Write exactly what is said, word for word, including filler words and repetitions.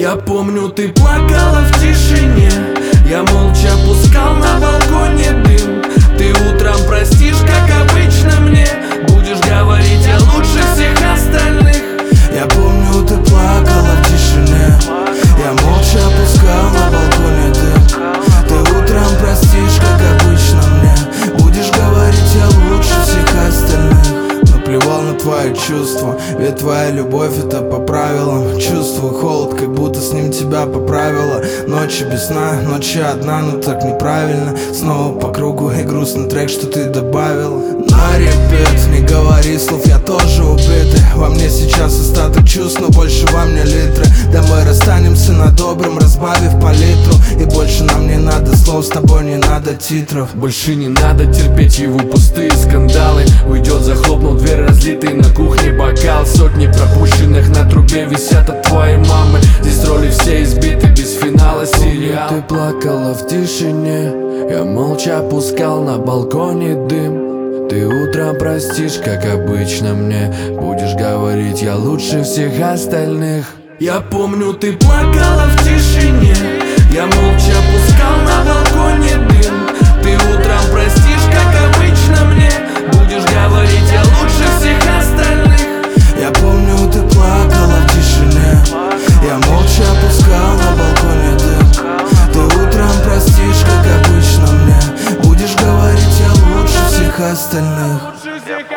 Я помню, ты плакала в тишине, я молча пускал на балконе дым. Ты утром простишь, как обычно мне, будешь говорить я лучше всех остальных. Я помню, ты плакала в тишине, я молча пускал на балконе дым. Ты утром простишь, как обычно мне, будешь говорить я лучше всех остальных. Наплевал на твои чувства, ведь твоя любовь это по правилам. Чувствую холод, как будто с ним тебя поправила. Ночи без сна, ночи одна, но так неправильно. Снова по кругу и грустный трек, что ты добавила. На репет, не говори слов, я тоже убитый. Во мне сейчас остаток чувств, но больше во мне литры. Да мы расстанемся на добром, разбавив палитру. И больше нам не надо слов, с тобой не надо титров. Больше не надо терпеть его пустые скандалы. Уйдет, захлопнул дверь, разлитый на кухне бокал. Сотни пропущенных на трубе висят от твоей мамы. Здесь роли все избиты, без финала сериал. Ты плакала в тишине, я молча пускал на балконе дым. Ты утром простишь, как обычно мне, будешь говорить я лучше всех остальных. Я помню, ты плакала в тишине, я молча пускал на балконе дым. Ты утром простишь, как обычно мне, будешь говорить я лучше всех остальных. Я помню, ты плакала в тишине, я молча пускал на балконе дым. Ты утром простишь, как обычно мне, будешь говорить я лучше всех остальных.